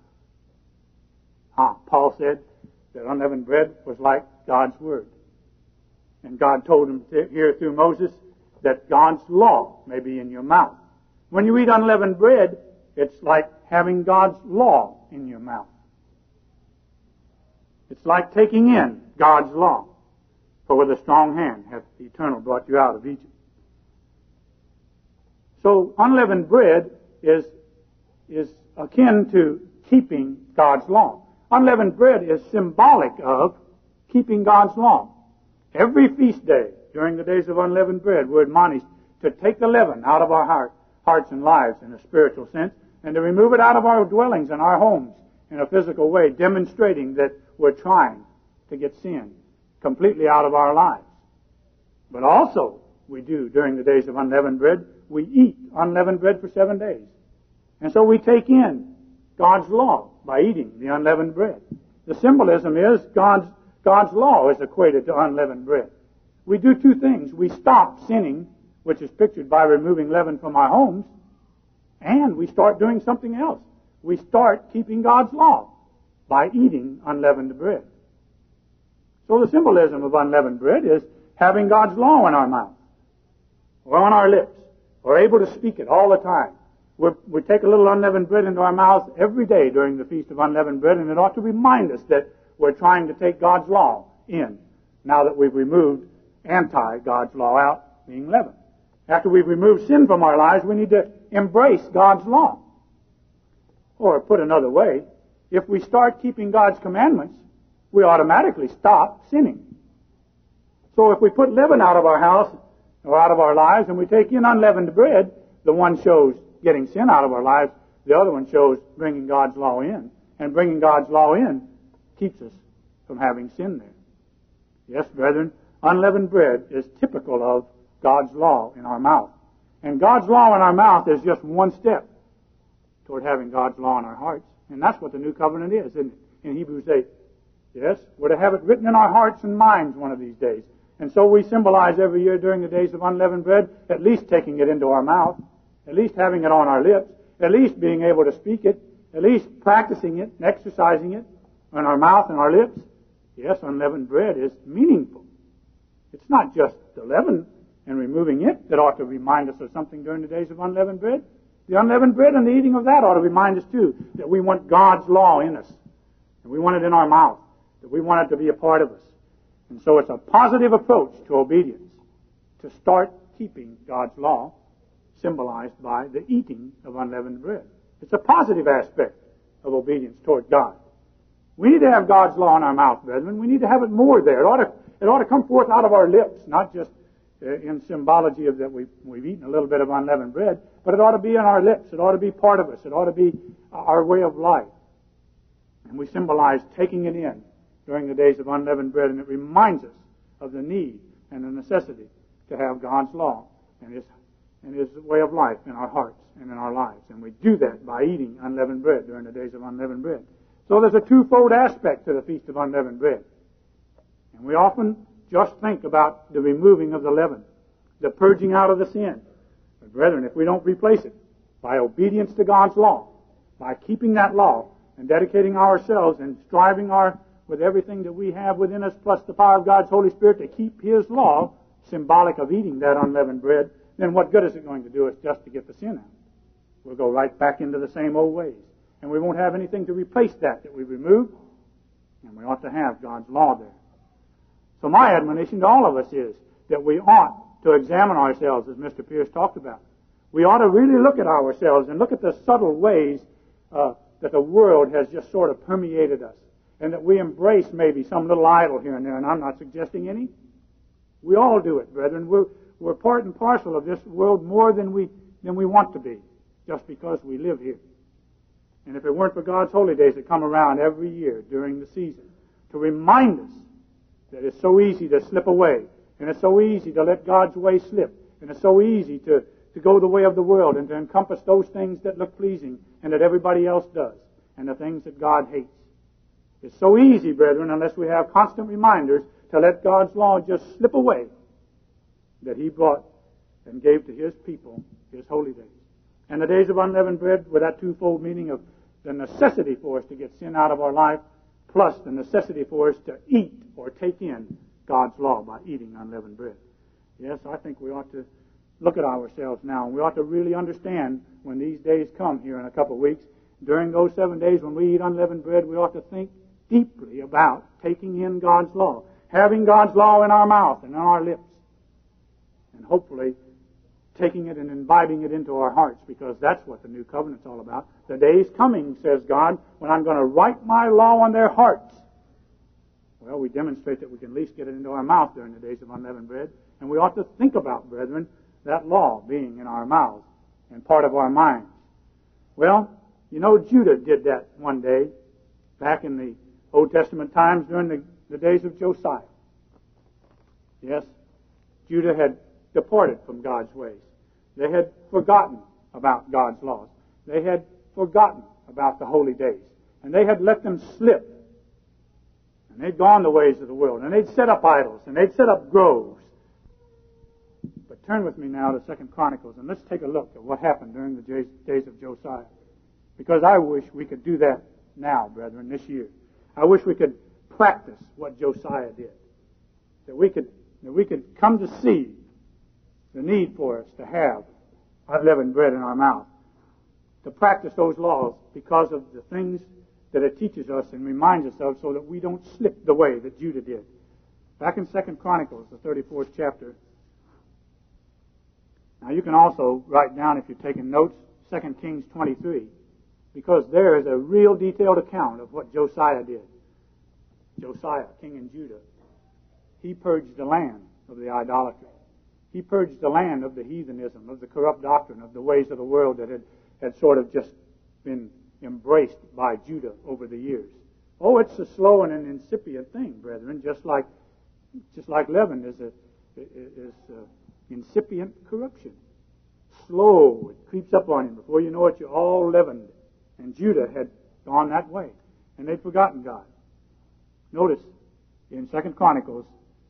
Paul said that unleavened bread was like God's word. And God told him here through Moses that God's law may be in your mouth. When you eat unleavened bread, it's like having God's law in your mouth. It's like taking in God's law. For with a strong hand hath the Eternal brought you out of Egypt. So unleavened bread is akin to keeping God's law. Unleavened bread is symbolic of keeping God's law. Every feast day during the days of unleavened bread, we're admonished to take the leaven out of our hearts and lives in a spiritual sense, and to remove it out of our dwellings and our homes in a physical way, demonstrating that we're trying to get sin completely out of our lives. But also, we do during the days of unleavened bread, we eat unleavened bread for 7 days. And so we take in God's law by eating the unleavened bread. The symbolism is God's law is equated to unleavened bread. We do two things. We stop sinning, which is pictured by removing leaven from our homes, and we start doing something else. We start keeping God's law by eating unleavened bread. So the symbolism of unleavened bread is having God's law in our mouth, or on our lips, or able to speak it all the time. We take a little unleavened bread into our mouths every day during the Feast of Unleavened Bread, and it ought to remind us that we're trying to take God's law in, now that we've removed anti-God's law out, being leaven. After we've removed sin from our lives, we need to embrace God's law. Or put another way, if we start keeping God's commandments, we automatically stop sinning. So if we put leaven out of our house or out of our lives and we take in unleavened bread, the one shows getting sin out of our lives, the other one shows bringing God's law in. And bringing God's law in keeps us from having sin there. Yes, brethren, unleavened bread is typical of God's law in our mouth. And God's law in our mouth is just one step toward having God's law in our hearts. And that's what the new covenant is, isn't it? In Hebrews 8. Yes, we're to have it written in our hearts and minds one of these days. And so we symbolize every year during the days of unleavened bread, at least taking it into our mouth, at least having it on our lips, at least being able to speak it, at least practicing it and exercising it on our mouth and our lips. Yes, unleavened bread is meaningful. It's not just the leaven and removing it that ought to remind us of something during the days of unleavened bread. The unleavened bread and the eating of that ought to remind us, too, that we want God's law in us. And we want it in our mouth, that we want it to be a part of us. And so it's a positive approach to obedience, to start keeping God's law, symbolized by the eating of unleavened bread. It's a positive aspect of obedience toward God. We need to have God's law in our mouth, brethren. We need to have it more there. It ought to come forth out of our lips, not just in symbology of that we've eaten a little bit of unleavened bread, but it ought to be in our lips. It ought to be part of us. It ought to be our way of life. And we symbolize taking it in during the days of unleavened bread, and it reminds us of the need and the necessity to have God's law and His way of life in our hearts and in our lives. And we do that by eating unleavened bread during the days of unleavened bread. So there's a twofold aspect to the Feast of Unleavened Bread. And we often just think about the removing of the leaven, the purging out of the sin. But brethren, if we don't replace it by obedience to God's law, by keeping that law and dedicating ourselves and striving with everything that we have within us, plus the power of God's Holy Spirit to keep His law, symbolic of eating that unleavened bread, then what good is it going to do us just to get the sin out? We'll go right back into the same old ways. And we won't have anything to replace that we've removed. And we ought to have God's law there. So my admonition to all of us is that we ought to examine ourselves, as Mr. Pierce talked about. We ought to really look at ourselves and look at the subtle ways that the world has just sort of permeated us, and that we embrace maybe some little idol here and there, and I'm not suggesting any. We all do it, brethren. We're part and parcel of this world more than we want to be, just because we live here. And if it weren't for God's holy days that come around every year during the season to remind us that it's so easy to slip away, and it's so easy to let God's way slip, and it's so easy to go the way of the world and to encompass those things that look pleasing and that everybody else does, and the things that God hates. It's so easy, brethren, unless we have constant reminders to let God's law just slip away that He brought and gave to His people His holy days. And the days of unleavened bread with that twofold meaning of the necessity for us to get sin out of our life, plus the necessity for us to eat or take in God's law by eating unleavened bread. Yes, I think we ought to look at ourselves now, and we ought to really understand when these days come here in a couple of weeks, during those 7 days when we eat unleavened bread, we ought to think deeply about taking in God's law, having God's law in our mouth and in our lips, and hopefully taking it and imbibing it into our hearts, because that's what the new covenant's all about. The day is coming, says God, when I'm going to write my law on their hearts. Well, we demonstrate that we can at least get it into our mouth during the days of unleavened bread, and we ought to think about, brethren, that law being in our mouths and part of our minds. Well, you know, Judah did that one day back in the Old Testament times during the days of Josiah. Yes, Judah had departed from God's ways. They had forgotten about God's laws. They had forgotten about the holy days. And they had let them slip. And they'd gone the ways of the world. And they'd set up idols. And they'd set up groves. But turn with me now to 2 Chronicles. And let's take a look at what happened during the days of Josiah. Because I wish we could do that now, brethren, this year. I wish we could practice what Josiah did. That we could come to see the need for us to have unleavened bread in our mouth, to practice those laws because of the things that it teaches us and reminds us of, so that we don't slip the way that Judah did. Back in 2 Chronicles, the 34th chapter. Now you can also write down, if you're taking notes, 2 Kings 23, because there is a real detailed account of what Josiah did. Josiah, king in Judah, he purged the land of the idolatry. He purged the land of the heathenism, of the corrupt doctrine, of the ways of the world that had sort of just been embraced by Judah over the years. Oh, it's a slow and an incipient thing, brethren, just like leaven is incipient corruption. Slow, it creeps up on you. Before you know it, you're all leavened. And Judah had gone that way, and they'd forgotten God. Notice in 2 Chronicles,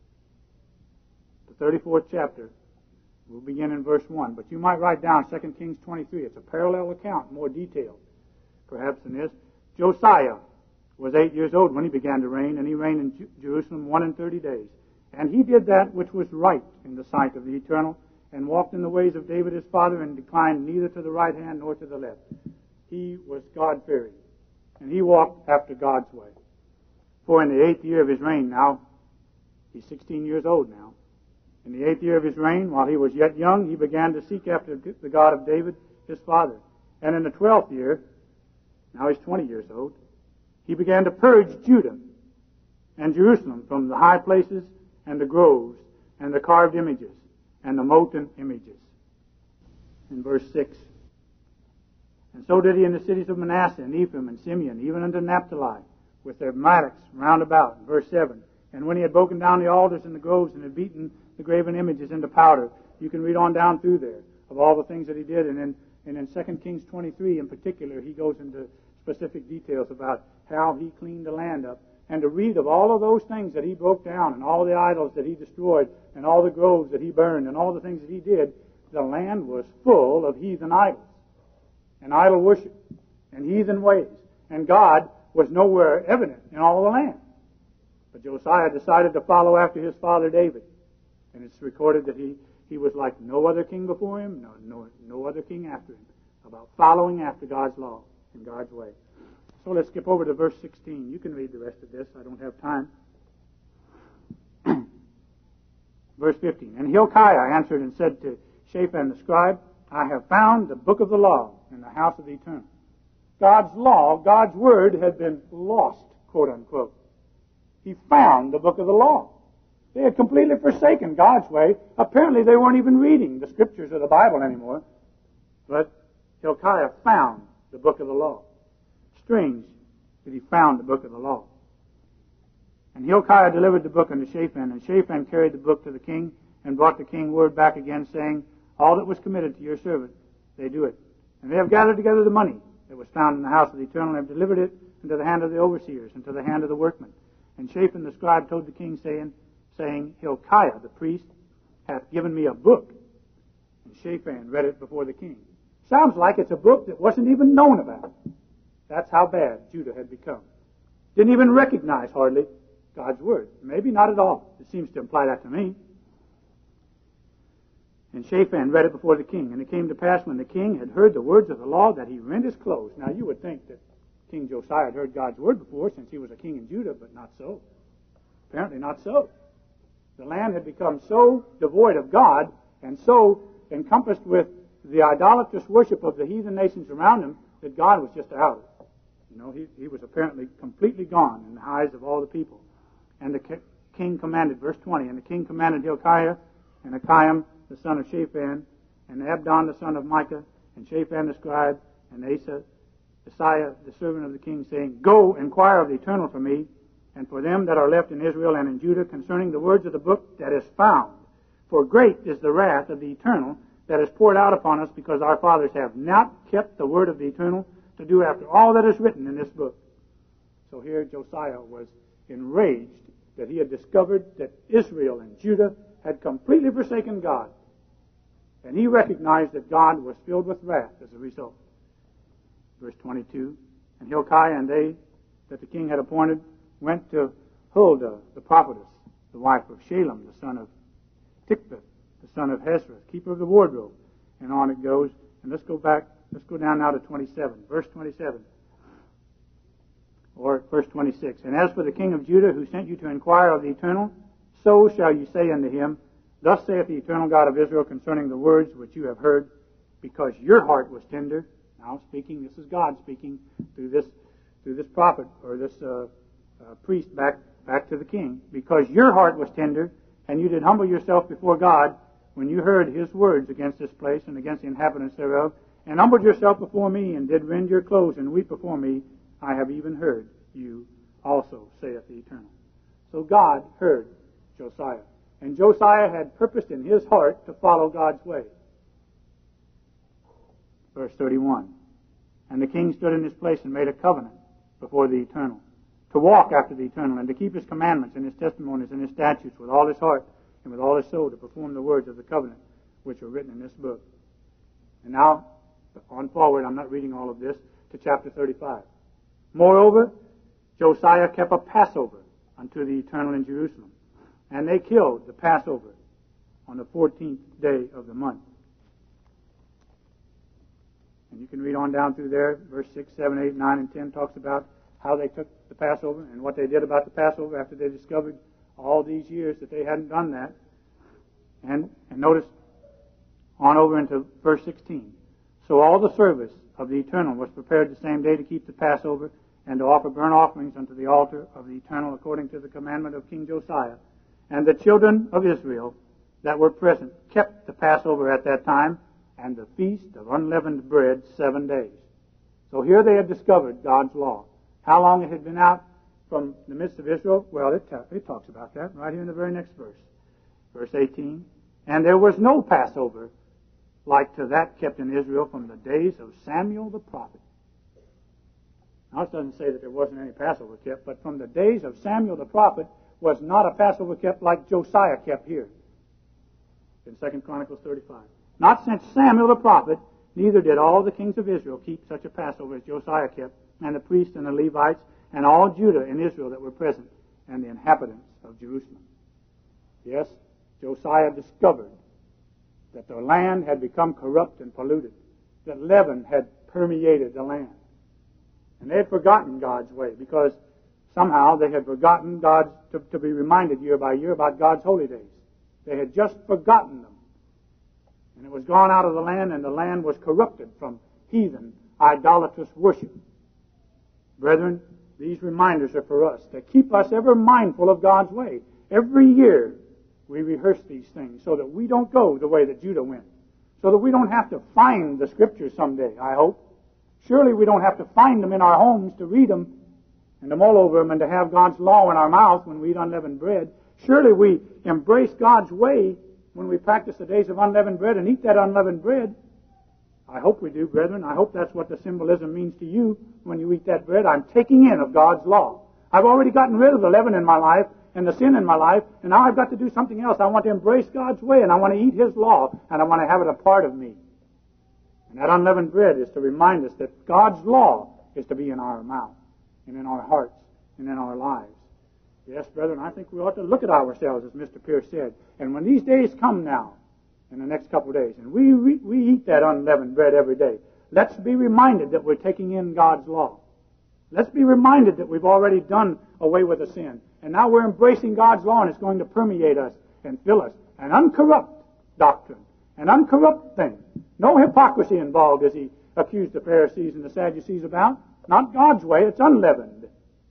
the 34th chapter, we'll begin in verse 1. But you might write down 2 Kings 23. It's a parallel account, more detailed, perhaps, than this. Josiah was 8 years old when he began to reign, and he reigned in Jerusalem 130 days. And he did that which was right in the sight of the Eternal, and walked in the ways of David his father, and declined neither to the right hand nor to the left. He was God-fearing, and he walked after God's way. For in the 8th year of his reign, now, he's 16 years old now, in the 8th year of his reign, while he was yet young, he began to seek after the God of David his father. And in the 12th year, now he's 20 years old, he began to purge Judah and Jerusalem from the high places and the groves and the carved images and the molten images. In verse 6. And so did he in the cities of Manasseh and Ephraim and Simeon, even unto Naphtali, with their mattocks round about. In verse 7. And when he had broken down the altars and the groves and had beaten the graven images into powder, you can read on down through there of all the things that he did. And in 2 Kings 23 in particular, he goes into specific details about how he cleaned the land up. And to read of all of those things that he broke down, and all the idols that he destroyed, and all the groves that he burned, and all the things that he did, the land was full of heathen idols, and idol worship, and heathen ways. And God was nowhere evident in all the land. But Josiah decided to follow after his father David. And it's recorded that he was like no other king before him, no other king after him, about following after God's law and God's way. So let's skip over to verse 16. You can read the rest of this. I don't have time. Verse 15. And Hilkiah answered and said to Shaphan the scribe, I have found the book of the law in the house of the Eternal. God's law, God's word had been lost, quote unquote. He found the book of the law. They had completely forsaken God's way. Apparently they weren't even reading the scriptures of the Bible anymore. But Hilkiah found the book of the law. Strange that he found the book of the law. And Hilkiah delivered the book unto Shaphan, and Shaphan carried the book to the king, and brought the king word back again, saying, all that was committed to your servant, they do it. And they have gathered together the money that was found in the house of the Eternal, and have delivered it into the hand of the overseers, and to the hand of the workmen. And Shaphan the scribe told the king, saying, Hilkiah the priest hath given me a book. And Shaphan read it before the king. Sounds like it's a book that wasn't even known about. That's how bad Judah had become. Didn't even recognize hardly God's word. Maybe not at all. It seems to imply that to me. And Shaphan read it before the king. And it came to pass when the king had heard the words of the law that he rent his clothes. Now you would think that King Josiah had heard God's word before, since he was a king in Judah, but not so. Apparently not so. The land had become so devoid of God and so encompassed with the idolatrous worship of the heathen nations around him that God was just out. He was apparently completely gone in the eyes of all the people. And the king commanded, verse 20, and the king commanded Hilkiah and Achiam the son of Shaphan, and Abdon the son of Micah, and Shaphan the scribe, and Asaiah the servant of the king, saying, go, inquire of the Eternal for me, and for them that are left in Israel and in Judah, concerning the words of the book that is found. For great is the wrath of the Eternal that is poured out upon us, because our fathers have not kept the word of the Eternal, to do after all that is written in this book. So here Josiah was enraged that he had discovered that Israel and Judah had completely forsaken God. And he recognized that God was filled with wrath as a result. Verse 22, and Hilkiah and they that the king had appointed went to Huldah the prophetess, the wife of Shalem, the son of Tikvah, the son of Hezrah, keeper of the wardrobe. And on it goes. And let's go down now to 27, verse 27. Or verse 26. And as for the king of Judah, who sent you to inquire of the Eternal, so shall you say unto him, thus saith the Eternal God of Israel concerning the words which you have heard, because your heart was tender. Now speaking, this is God speaking through this prophet, or this priest back to the king. Because your heart was tender, and you did humble yourself before God, when you heard his words against this place and against the inhabitants thereof, and humbled yourself before me, and did rend your clothes and weep before me, I have even heard you also, saith the Eternal. So God heard Josiah. And Josiah had purposed in his heart to follow God's way. Verse 31. And the king stood in his place and made a covenant before the Eternal, to walk after the eternal, and to keep his commandments and his testimonies and his statutes with all his heart and with all his soul, to perform the words of the covenant which are written in this book. And now, on forward, I'm not reading all of this, to chapter 35. Moreover, Josiah kept a Passover unto the eternal in Jerusalem, and they killed the Passover on the 14th day of the month. And you can read on down through there. Verse 6, 7, 8, 9, and 10 talks about how they took the Passover and what they did about the Passover after they discovered all these years that they hadn't done that. And notice on over into verse 16. So all the service of the eternal was prepared the same day to keep the Passover and to offer burnt offerings unto the altar of the eternal according to the commandment of King Josiah. And the children of Israel that were present kept the Passover at that time and the feast of unleavened bread 7 days. So here they had discovered God's law. How long it had been out from the midst of Israel? Well, it talks about that right here in the very next verse. Verse 18. And there was no Passover like to that kept in Israel from the days of Samuel the prophet. Now, it doesn't say that there wasn't any Passover kept, but from the days of Samuel the prophet was not a Passover kept like Josiah kept here in 2 Chronicles 35. Not since Samuel the prophet, neither did all the kings of Israel keep such a Passover as Josiah kept, and the priests and the Levites, and all Judah and Israel that were present, and the inhabitants of Jerusalem. Yes, Josiah discovered that the land had become corrupt and polluted, that leaven had permeated the land. And they had forgotten God's way, because somehow they had forgotten God's, to be reminded year by year about God's holy days. They had just forgotten them. And it was gone out of the land, and the land was corrupted from heathen, idolatrous worship. Brethren, these reminders are for us to keep us ever mindful of God's way. Every year we rehearse these things so that we don't go the way that Judah went, so that we don't have to find the Scriptures someday, I hope. Surely we don't have to find them in our homes to read them and to mull over them and to have God's law in our mouth when we eat unleavened bread. Surely we embrace God's way when we practice the days of unleavened bread and eat that unleavened bread. I hope we do, brethren. I hope that's what the symbolism means to you when you eat that bread. I'm taking in of God's law. I've already gotten rid of the leaven in my life and the sin in my life, and now I've got to do something else. I want to embrace God's way, and I want to eat His law, and I want to have it a part of me. And that unleavened bread is to remind us that God's law is to be in our mouth and in our hearts and in our lives. Yes, brethren, I think we ought to look at ourselves, as Mr. Pierce said. And when these days come now, in the next couple of days, and we eat that unleavened bread every day, let's be reminded that we're taking in God's law. Let's be reminded that we've already done away with the sin. And now we're embracing God's law, and it's going to permeate us and fill us. An uncorrupt doctrine, an uncorrupt thing. No hypocrisy involved, as he accused the Pharisees and the Sadducees about. Not God's way, it's unleavened.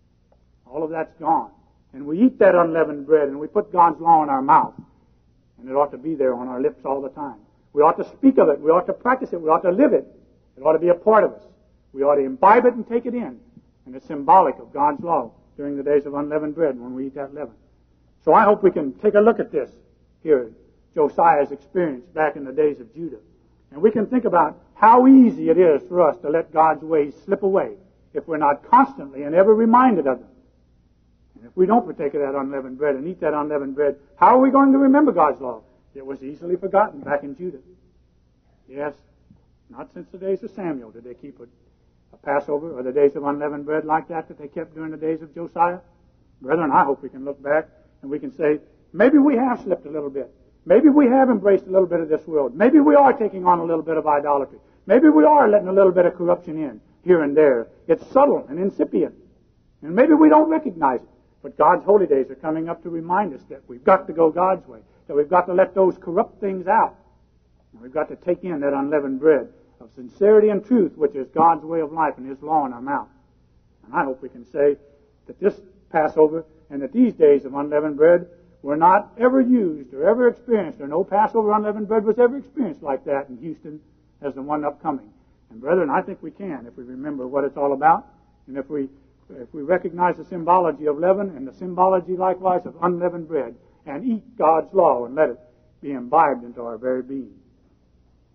All of that's gone. And we eat that unleavened bread, and we put God's law in our mouth. And it ought to be there on our lips all the time. We ought to speak of it. We ought to practice it. We ought to live it. It ought to be a part of us. We ought to imbibe it and take it in. And it's symbolic of God's law during the days of unleavened bread when we eat that leaven. So I hope we can take a look at this here, Josiah's experience back in the days of Judah. And we can think about how easy it is for us to let God's ways slip away if we're not constantly and ever reminded of them. And if we don't partake of that unleavened bread and eat that unleavened bread, how are we going to remember God's law? It was easily forgotten back in Judah. Yes, not since the days of Samuel did they keep a Passover or the days of unleavened bread like that they kept during the days of Josiah. Brethren, I hope we can look back and we can say, maybe we have slipped a little bit. Maybe we have embraced a little bit of this world. Maybe we are taking on a little bit of idolatry. Maybe we are letting a little bit of corruption in here and there. It's subtle and incipient. And maybe we don't recognize it. But God's holy days are coming up to remind us that we've got to go God's way, that we've got to let those corrupt things out. And we've got to take in that unleavened bread of sincerity and truth, which is God's way of life and His law in our mouth. And I hope we can say that this Passover and that these days of unleavened bread were not ever used or ever experienced, or no Passover unleavened bread was ever experienced like that in Houston as the one upcoming. And brethren, I think we can if we remember what it's all about, and if we recognize the symbology of leaven and the symbology likewise of unleavened bread, and eat God's law and let it be imbibed into our very being.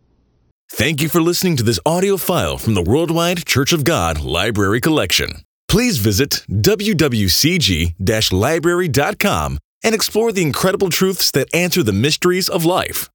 Thank you for listening to this audio file from the Worldwide Church of God Library Collection. Please visit wwcg-library.com and explore the incredible truths that answer the mysteries of life.